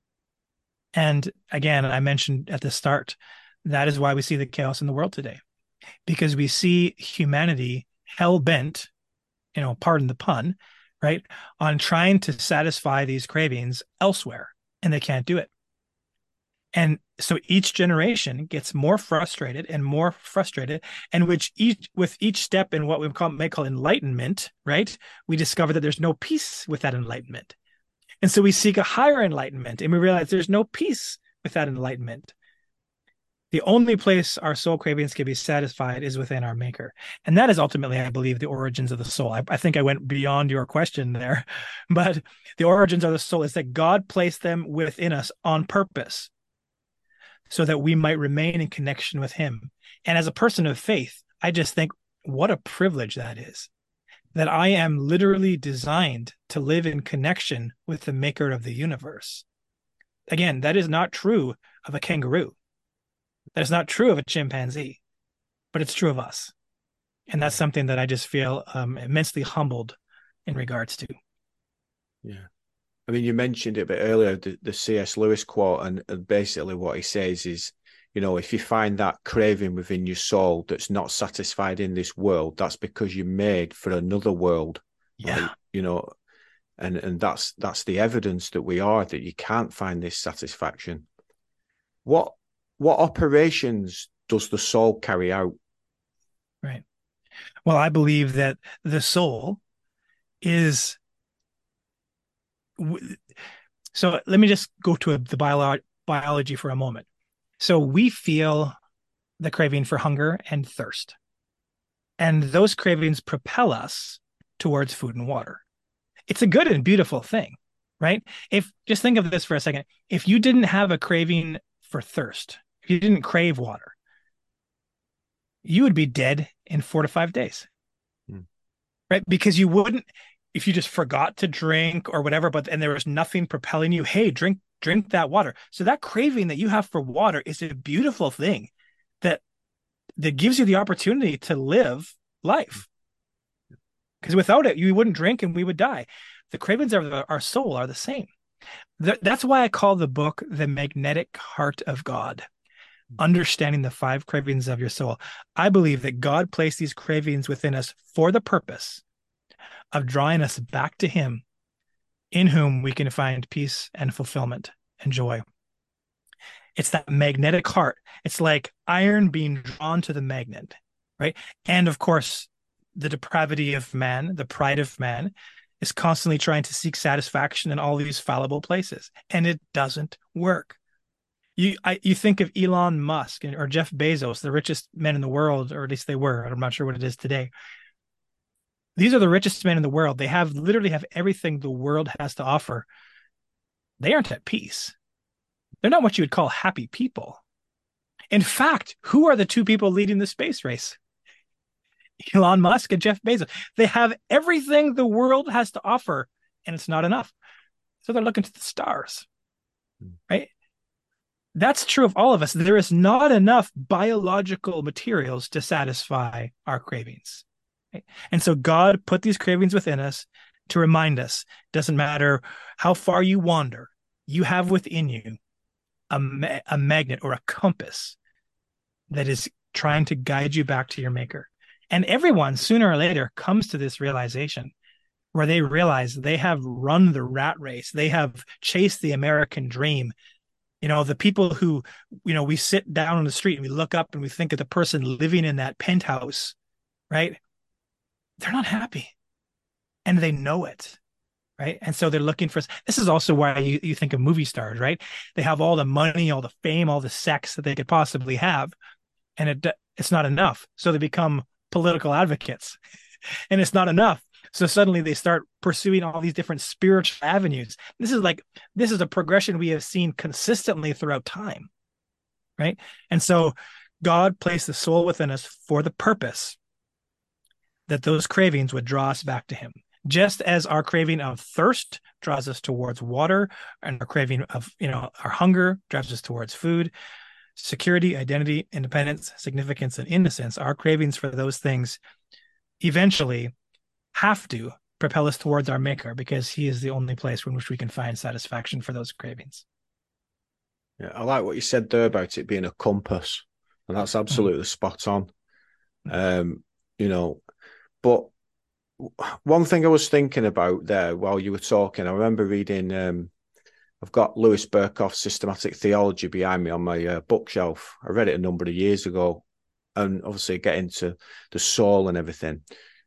And again, I mentioned at the start, that is why we see the chaos in the world today, because we see humanity hell-bent, you know, pardon the pun, right, on trying to satisfy these cravings elsewhere, and they can't do it. And so each generation gets more frustrated and more frustrated, and which each with each step in what we call, may call enlightenment, right, we discover that there's no peace with that enlightenment. And so we seek a higher enlightenment, and we realize there's no peace with that enlightenment. The only place our soul cravings can be satisfied is within our maker. And that is ultimately, I believe, the origins of the soul. I, I think I went beyond your question there, but the origins of the soul is that God placed them within us on purpose so that we might remain in connection with him. And as a person of faith, I just think what a privilege that is, that I am literally designed to live in connection with the maker of the universe. Again, that is not true of a kangaroo. That is not true of a chimpanzee, but it's true of us. And that's something that I just feel um, immensely humbled in regards to. Yeah. I mean, you mentioned it a bit earlier, the, the C S Lewis quote, and, and basically what he says is, you know, if you find that craving within your soul that's not satisfied in this world, that's because you're made for another world. Yeah. Right? You know, and, and that's that's the evidence that we are, that you can't find this satisfaction. What what operations does the soul carry out? Right. Well, I believe that the soul is... So let me just go to a, the bio- biology for a moment. So we feel the craving for hunger and thirst. And those cravings propel us towards food and water. It's a good and beautiful thing, right? If just think of this for a second. If you didn't have a craving for thirst, if you didn't crave water, you would be dead in four to five days, hmm. right? Because you wouldn't, if you just forgot to drink or whatever, but and there was nothing propelling you, hey, drink, drink that water. So that craving that you have for water is a beautiful thing that that gives you the opportunity to live life. Because without it, you wouldn't drink and we would die. The cravings of our soul are the same. That's why I call the book The Magnetic Heart of God, understanding the five cravings of your soul. I believe that God placed these cravings within us for the purpose of drawing us back to him, in whom we can find peace and fulfillment and joy. It's that magnetic heart. It's like iron being drawn to the magnet, right? And of course, the depravity of man, the pride of man, is constantly trying to seek satisfaction in all these fallible places, and it doesn't work. You I, you think of Elon Musk or Jeff Bezos, the richest men in the world, or at least they were. I'm not sure what it is today. These are the richest men in the world. They have literally have everything the world has to offer. They aren't at peace. They're not what you would call happy people. In fact, who are the two people leading the space race? Elon Musk and Jeff Bezos. They have everything the world has to offer, and it's not enough. So they're looking to the stars, right? That's true of all of us. There is not enough biological materials to satisfy our cravings. Right? And so God put these cravings within us to remind us, doesn't matter how far you wander, you have within you a, ma- a magnet or a compass that is trying to guide you back to your maker. And everyone sooner or later comes to this realization where they realize they have run the rat race. They have chased the American dream. You know, the people who, you know, we sit down on the street and we look up and we think of the person living in that penthouse, right? They're not happy and they know it, right? And so they're looking for, this is also why you, you think of movie stars, right? They have all the money, all the fame, all the sex that they could possibly have. And it it's not enough. So they become political advocates and it's not enough. So suddenly they start pursuing all these different spiritual avenues. This is like, this is a progression we have seen consistently throughout time, right? And so God placed the soul within us for the purpose that those cravings would draw us back to him. Just as our craving of thirst draws us towards water, and our craving of, you know, our hunger drives us towards food, security, identity, independence, significance, and innocence, our cravings for those things eventually have to propel us towards our maker, because he is the only place in which we can find satisfaction for those cravings. Yeah, I like what you said there about it being a compass, and that's absolutely mm-hmm. spot on. Um, you know, but one thing I was thinking about there while you were talking, I remember reading, um, I've got Louis Berkhof's Systematic Theology behind me on my uh, bookshelf. I read it a number of years ago, and obviously get into the soul and everything.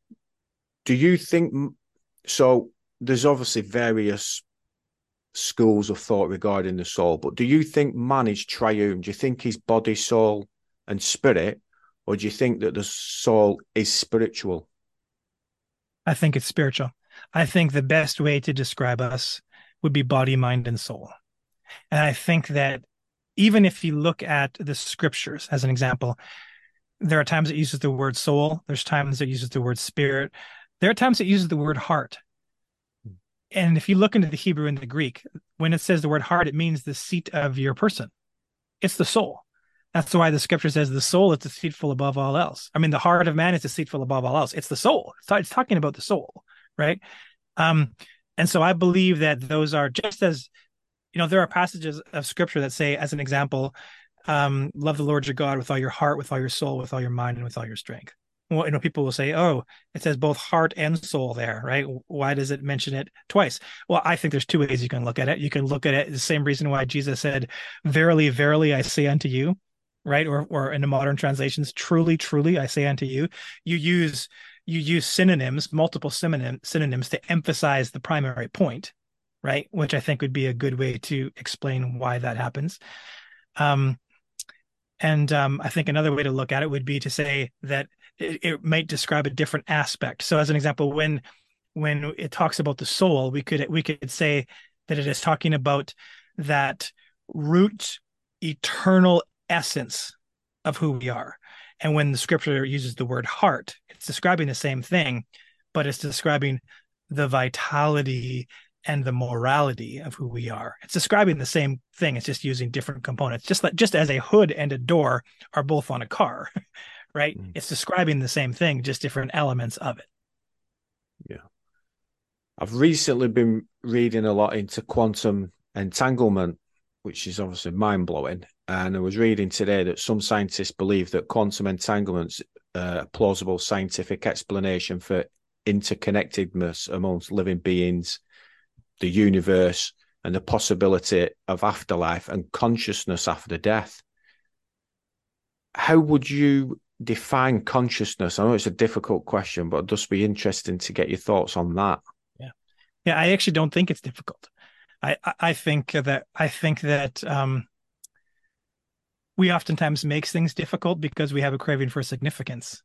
Do you think, so there's obviously various schools of thought regarding the soul, but do you think man is triune? Do you think he's body, soul, and spirit, or do you think that the soul is spiritual? I think it's spiritual. I think the best way to describe us would be body, mind, and soul. And I think that even if you look at the scriptures as an example, there are times it uses the word soul. There's times it uses the word spirit. There are times it uses the word heart. And if you look into the Hebrew and the Greek, when it says the word heart, it means the seat of your person. It's the soul. That's why the scripture says the soul is deceitful above all else. I mean, the heart of man is deceitful above all else. It's the soul. It's talking about the soul, right? Um, and so I believe that those are just as, you know, there are passages of scripture that say, as an example, um, love the Lord your God with all your heart, with all your soul, with all your mind, and with all your strength. Well, you know, people will say, oh, it says both heart and soul there, right? Why does it mention it twice? Well, I think there's two ways you can look at it. You can look at it the same reason why Jesus said, verily, verily, I say unto you, right? Or, or in the modern translations, truly, truly, I say unto you. You use you use synonyms, multiple synonym, synonyms to emphasize the primary point, right? Which I think would be a good way to explain why that happens. Um, and um, I think another way to look at it would be to say that it, it might describe a different aspect. So as an example, when when it talks about the soul, we could we could say that it is talking about that root, eternal essence of who we are. And when the scripture uses the word heart, it's describing the same thing, but it's describing the vitality and the morality of who we are. It's describing the same thing. It's just using different components, just like just as a hood and a door are both on a car, right? Mm. It's describing the same thing, just different elements of it. Yeah. I've recently been reading a lot into quantum entanglement, which is obviously mind-blowing. And I was reading today that some scientists believe that quantum entanglement's a plausible scientific explanation for interconnectedness amongst living beings, the universe, and the possibility of afterlife and consciousness after death. How would you define consciousness? I know it's a difficult question, but it'd just be interesting to get your thoughts on that. Yeah. Yeah, I actually don't think it's difficult. I, I think that I think that um, we oftentimes make things difficult because we have a craving for significance.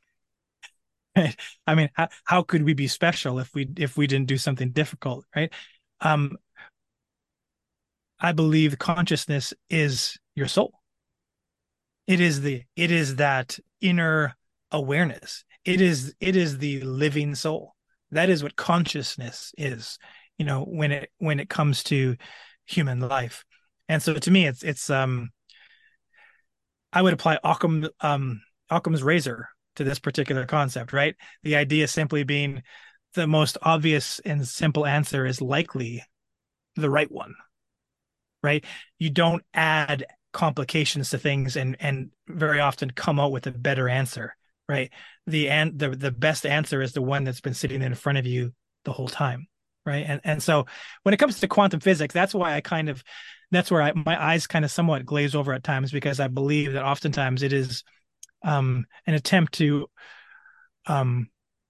I mean, how, how could we be special if we if we didn't do something difficult, right? Um, I believe consciousness is your soul. It is the it is that inner awareness. It is it is the living soul. That is what consciousness is, you know, when it when it comes to human life. And so to me, it's it's um I would apply Occam um Occam's razor to this particular concept, right? The idea simply being the most obvious and simple answer is likely the right one, right? You don't add complications to things and and very often come out with a better answer, right? The and the the best answer is the one that's been sitting in front of you the whole time, right? And and so when it comes to quantum physics, that's why I kind of that's where I, my eyes kind of somewhat glaze over at times, because I believe that oftentimes it is um, an attempt to um,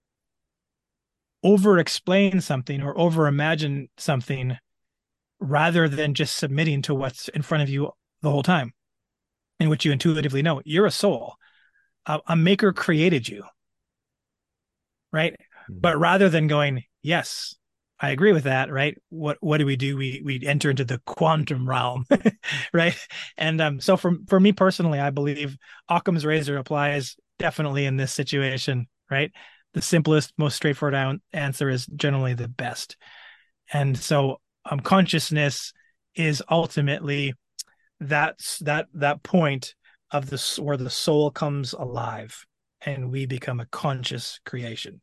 over-explain something or over-imagine something rather than just submitting to what's in front of you the whole time, in which you intuitively know you're a soul. A, a maker created you, right? Mm-hmm. But rather than going, yes, I agree with that, right? What what do we do? We we enter into the quantum realm, right? And um, so for for me personally, I believe Occam's razor applies definitely in this situation, right? The simplest, most straightforward answer is generally the best. And so um, consciousness is ultimately that's that that point of this where the soul comes alive and we become a conscious creation.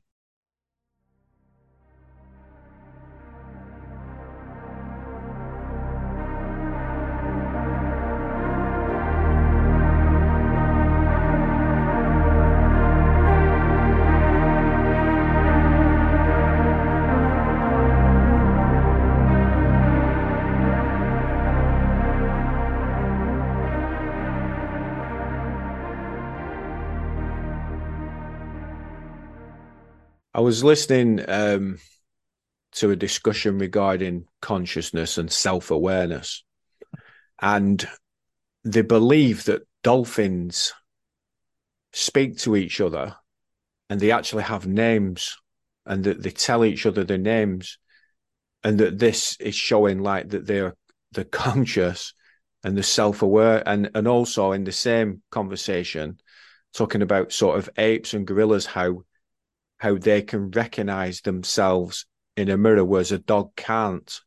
I was listening um, to a discussion regarding consciousness and self-awareness, and they believe that dolphins speak to each other and they actually have names and that they tell each other their names, and that this is showing like that they're the conscious and the self-aware. And, and also in the same conversation, talking about sort of apes and gorillas, how how they can recognize themselves in a mirror, whereas a dog can't.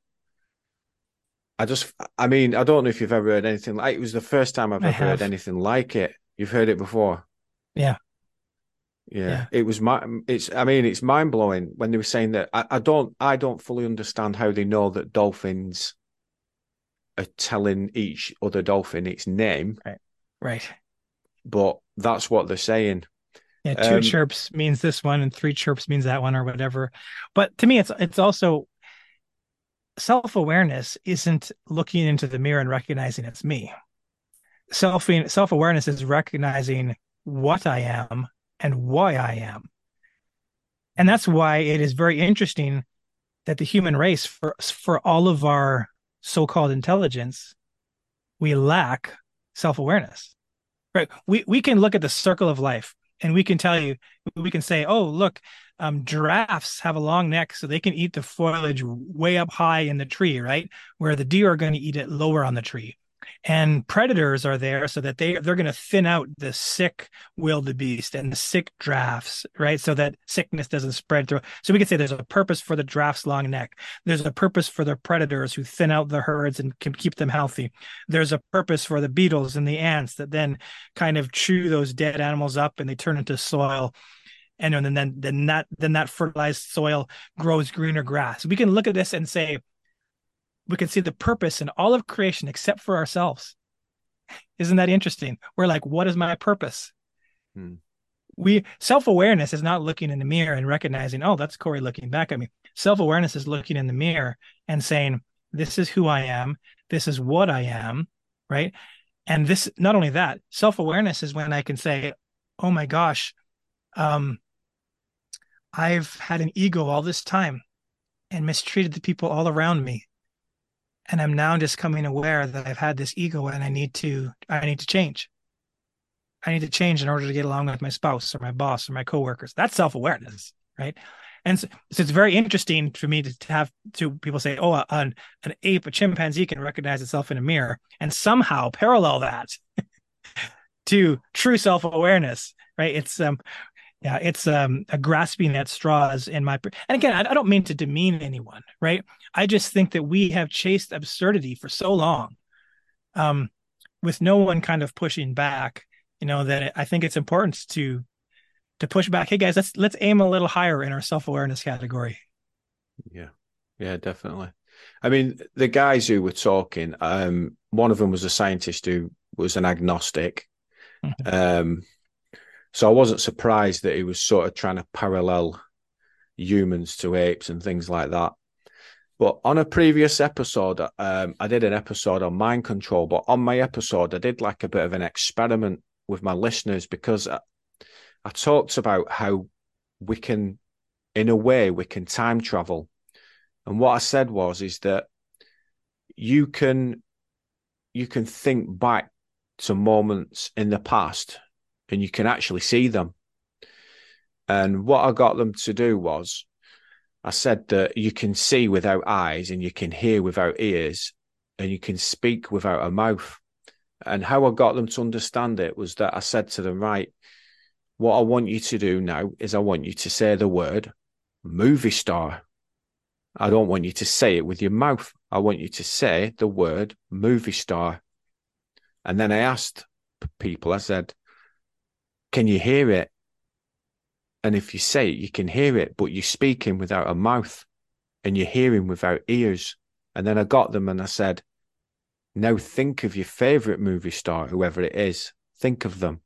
I just, I mean, I don't know if you've ever heard anything like it. Was the first time I've I ever have. heard anything like it. You've heard it before? Yeah. Yeah. Yeah. It was my, it's, I mean, it's mind blowing when they were saying that. I, I don't, I don't fully understand how they know that dolphins are telling each other dolphin its name. Right. Right. But that's what they're saying. Yeah, two Um, chirps means this one and three chirps means that one or whatever. But to me, it's it's also self-awareness isn't looking into the mirror and recognizing it's me. Self self-awareness is recognizing what I am and why I am. And that's why it is very interesting that the human race, for for all of our so-called intelligence, we lack self-awareness. Right? We we can look at the circle of life. And we can tell you, we can say, oh, look, um, giraffes have a long neck, so they can eat the foliage way up high in the tree, right? Where the deer are going to eat it lower on the tree. And predators are there so that they, they're going to thin out the sick wildebeest and the sick giraffes, right? So that sickness doesn't spread through. So we can say there's a purpose for the giraffe's long neck. There's a purpose for the predators who thin out the herds and can keep them healthy. There's a purpose for the beetles and the ants that then kind of chew those dead animals up and they turn into soil. And then, then, then that, then that fertilized soil grows greener grass. We can look at this and say, we can see the purpose in all of creation except for ourselves. Isn't that interesting? We're like, what is my purpose? Hmm. We self-awareness is not looking in the mirror and recognizing, oh, that's Corey looking back at me. Self-awareness is looking in the mirror and saying, this is who I am. This is what I am, right? And this, not only that, self-awareness is when I can say, oh my gosh, um, I've had an ego all this time and mistreated the people all around me. And I'm now just coming aware that I've had this ego and I need to, I need to change. I need to change in order to get along with my spouse or my boss or my coworkers. That's self-awareness, right? And so, so it's very interesting for me to, to have to people say, oh, an, an ape, a chimpanzee can recognize itself in a mirror, and somehow parallel that to true self-awareness, right? It's um yeah, it's um a grasping at straws in my, and again, I, I don't mean to demean anyone, right? I just think that we have chased absurdity for so long, um, with no one kind of pushing back, you know, that I think it's important to to push back. Hey guys, let's let's aim a little higher in our self-awareness category. Yeah, yeah, definitely. I mean, the guys who were talking, um, one of them was a scientist who was an agnostic. Mm-hmm. Um, so I wasn't surprised that he was sort of trying to parallel humans to apes and things like that. But on a previous episode, um, I did an episode on mind control, but on my episode, I did like a bit of an experiment with my listeners, because I, I talked about how we can, in a way, we can time travel. And what I said was, is that you can, you can think back to moments in the past and you can actually see them. And what I got them to do was, I said that you can see without eyes and you can hear without ears and you can speak without a mouth. And how I got them to understand it was that I said to them, right, what I want you to do now is I want you to say the word movie star. I don't want you to say it with your mouth. I want you to say the word movie star. And then I asked people, I said, can you hear it? And if you say it, you can hear it, but you're speaking without a mouth and you're hearing without ears. And then I got them and I said, now think of your favorite movie star, whoever it is. Think of them.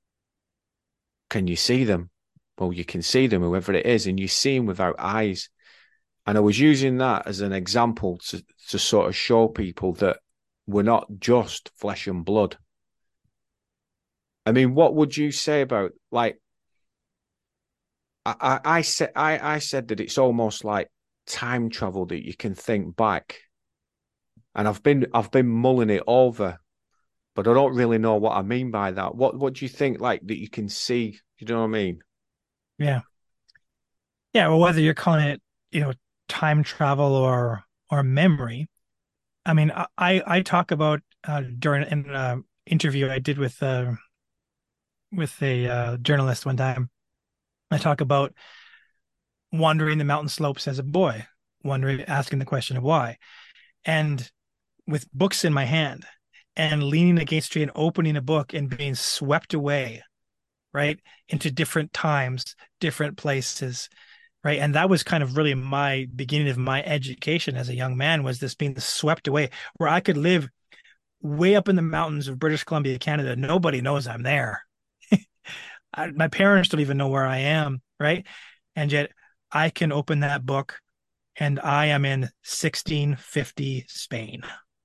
Can you see them? Well, you can see them, whoever it is, and you see them without eyes. And I was using that as an example to, to sort of show people that we're not just flesh and blood. I mean, what would you say about, like, I, I, I said I, I said that it's almost like time travel, that you can think back. And I've been I've been mulling it over, but I don't really know what I mean by that. What what do you think, like, that you can see? You know what I mean? Yeah. Yeah. Well, whether you're calling it, you know, time travel or or memory, I mean, I I talk about uh, during an uh, interview I did with uh, with a uh, journalist one time. I talk about wandering the mountain slopes as a boy, wondering, asking the question of why, and with books in my hand and leaning against a tree and opening a book and being swept away, right, into different times, different places, right? And that was kind of really my beginning of my education as a young man, was this being swept away, where I could live way up in the mountains of British Columbia, Canada. Nobody knows I'm there. I, my parents don't even know where I am, right? And yet I can open that book and I am in sixteen fifty Spain,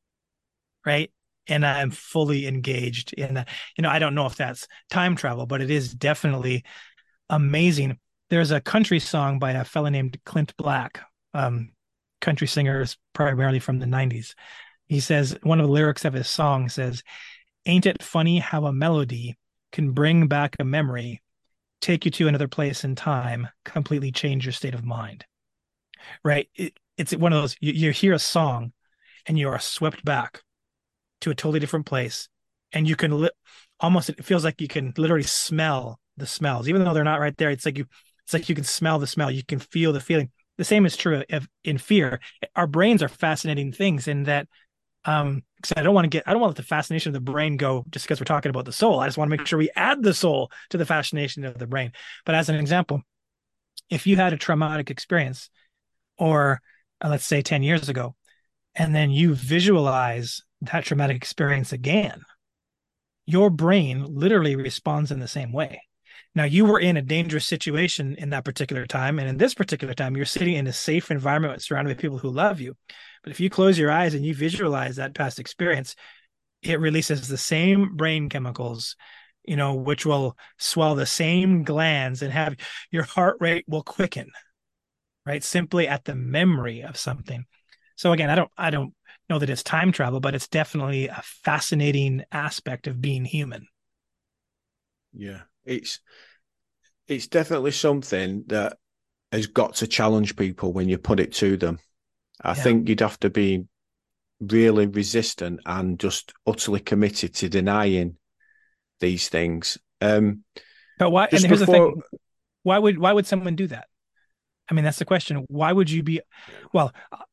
right? And I'm fully engaged in that. You know, I don't know if that's time travel, but it is definitely amazing. There's a country song by a fella named Clint Black, um, country singer, primarily from the nineties. He says, one of the lyrics of his song says, "Ain't it funny how a melody can bring back a memory, take you to another place in time, completely change your state of mind." Right? It, it's one of those, you, you hear a song and you are swept back to a totally different place. And you can li- almost, it feels like you can literally smell the smells, even though they're not right there. It's like you, it's like you can smell the smell. You can feel the feeling. The same is true of, in fear. Our brains are fascinating things in that, um, because I don't want to get, I don't want to let the fascination of the brain go just because we're talking about the soul. I just want to make sure we add the soul to the fascination of the brain. But as an example, if you had a traumatic experience, or uh, let's say ten years ago, and then you visualize that traumatic experience again, your brain literally responds in the same way. Now, you were in a dangerous situation in that particular time. And in this particular time, you're sitting in a safe environment surrounded by people who love you. But if you close your eyes and you visualize that past experience, it releases the same brain chemicals, you know, which will swell the same glands and have your heart rate will quicken, right? Simply at the memory of something. So again, I don't, I don't know that it's time travel, but it's definitely a fascinating aspect of being human. Yeah, it's, it's definitely something that has got to challenge people when you put it to them. I Yeah. think you'd have to be really resistant and just utterly committed to denying these things. Um, But why? And just here's before, the thing: why would why would someone do that? I mean, that's the question. Why would you be? Well,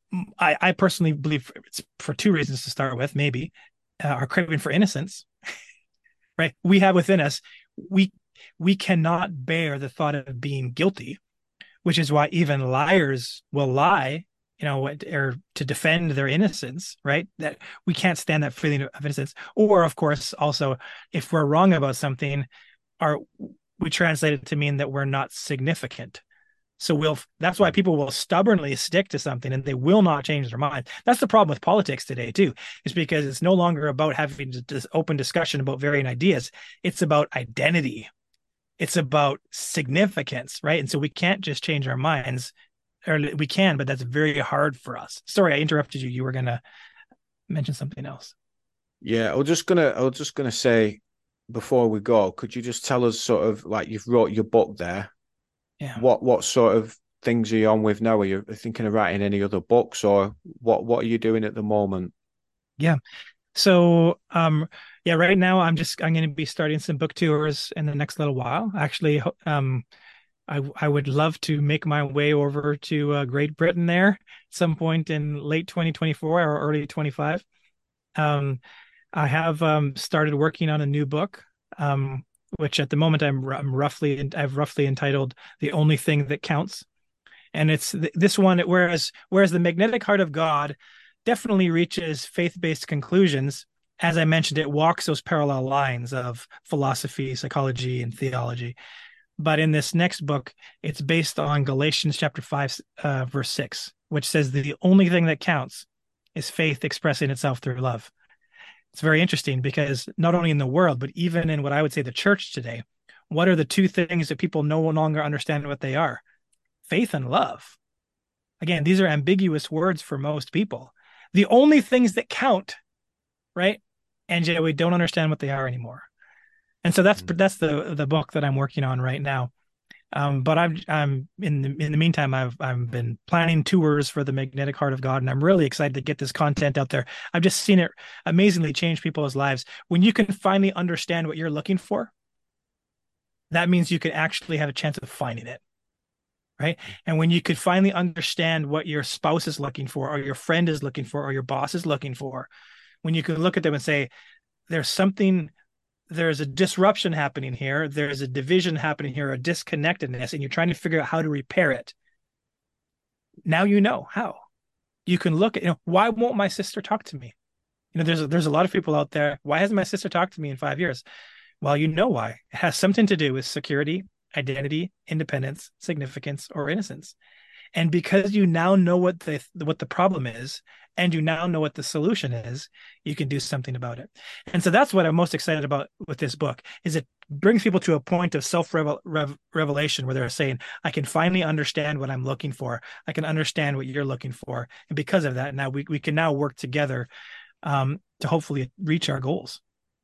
I I personally believe it's for two reasons to start with. Maybe uh, our craving for innocence, right? We have within us we we cannot bear the thought of being guilty, which is why even liars will lie, you know, or to defend their innocence, right? That we can't stand that feeling of innocence. Or, of course, also if we're wrong about something, are we translate it to mean that we're not significant. So we'll that's why people will stubbornly stick to something and they will not change their mind. That's the problem with politics today too, is because it's no longer about having this open discussion about varying ideas. It's about identity. It's about significance, right? And so we can't just change our minds, or we can, but that's very hard for us. Sorry, I interrupted you. You were gonna mention something else. yeah, I was just gonna, I was just gonna say before we go, could you just tell us sort of like you've wrote your book there? Yeah. What what sort of things are you on with now? Are you thinking of writing any other books, or what what are you doing at the moment? Yeah. So, um, yeah, right now I'm just I'm going to be starting some book tours in the next little while. Actually, um, I I would love to make my way over to uh, Great Britain there at some point in late twenty twenty-four or early twenty-five. Um, I have um started working on a new book, um, which at the moment I'm I'm roughly I've roughly entitled "The Only Thing That Counts," and it's th- this one. Whereas whereas the Magnetic Heart of God definitely reaches faith-based conclusions. As I mentioned, it walks those parallel lines of philosophy, psychology, and theology. But in this next book, it's based on Galatians chapter five, uh, verse six, which says the only thing that counts is faith expressing itself through love. It's very interesting because not only in the world, but even in what I would say the church today, what are the two things that people no longer understand what they are? Faith and love. Again, these are ambiguous words for most people. The only things that count, right? And yet we don't understand what they are anymore. And so that's Mm. that's the the book that I'm working on right now. Um, but I'm I'm in the in the meantime I've I've been planning tours for the Magnetic Heart of God, and I'm really excited to get this content out there. I've just seen it amazingly change people's lives. When you can finally understand what you're looking for, that means you can actually have a chance of finding it. Right. And when you could finally understand what your spouse is looking for, or your friend is looking for, or your boss is looking for, when you can look at them and say, there's something, there's a disruption happening here, there's a division happening here, a disconnectedness, and you're trying to figure out how to repair it. Now you know how. You can look at, you know, why won't my sister talk to me? You know, there's a, there's a lot of people out there. Why hasn't my sister talked to me in five years? Well, you know why. It has something to do with security, identity, independence, significance, or innocence. And because you now know what the what the problem is, and you now know what the solution is, you can do something about it. And so that's what I'm most excited about with this book, is it brings people to a point of self-revelation where they're saying, I can finally understand what I'm looking for. I can understand what you're looking for. And because of that, now we, we can now work together um, to hopefully reach our goals.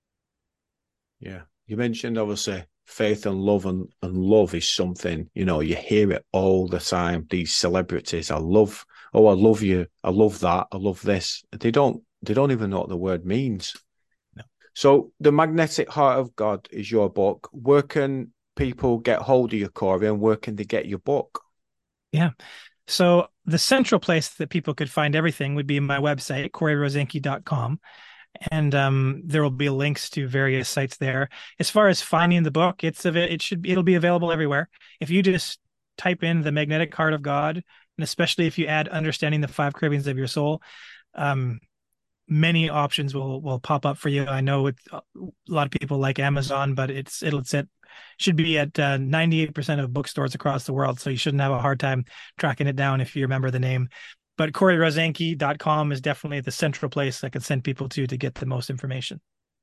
Yeah. You mentioned obviously faith and love, and, and love is something, you know, you hear it all the time. These celebrities, I love, oh, I love you, I love that, I love this. They don't they don't even know what the word means. No. So The Magnetic Heart of God is your book. Where can people get hold of you, Corey, and where can they get your book? Yeah. So the central place that people could find everything would be my website, corey rosenke dot com. And um, there will be links to various sites there. As far as finding the book, it's it should it'll be available everywhere. If you just type in The Magnetic Heart of God, and especially if you add Understanding the Five Cravings of Your Soul, um, many options will will pop up for you. I know it, a lot of people like Amazon, but it's it'll sit should be at uh, ninety-eight percent of bookstores across the world, so you shouldn't have a hard time tracking it down if you remember the name. But corey rosenke dot com is definitely the central place I can send people to to get the most information.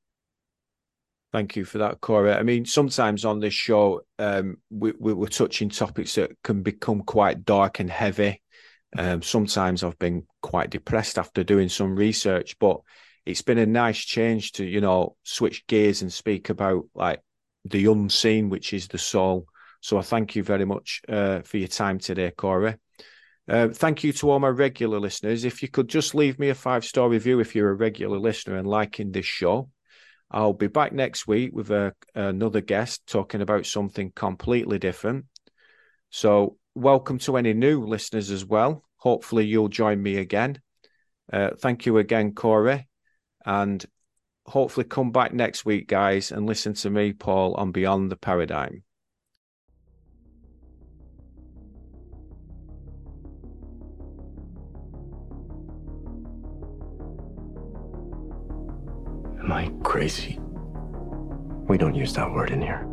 Thank you for that, Corey. I mean, sometimes on this show, um, we, we we're touching topics that can become quite dark and heavy. Um, sometimes I've been quite depressed after doing some research, but it's been a nice change to, you know, switch gears and speak about like the unseen, which is the soul, So I thank you very much uh, for your time today, Corey. Uh, thank you to all my regular listeners. If you could just leave me a five-star review if you're a regular listener and liking this show. I'll be back next week with a, another guest talking about something completely different. So welcome to any new listeners as well. Hopefully you'll join me again. Uh, thank you again, Corey. And hopefully come back next week, guys, and listen to me, Paul, on Beyond the Paradigm. Am I crazy? We don't use that word in here.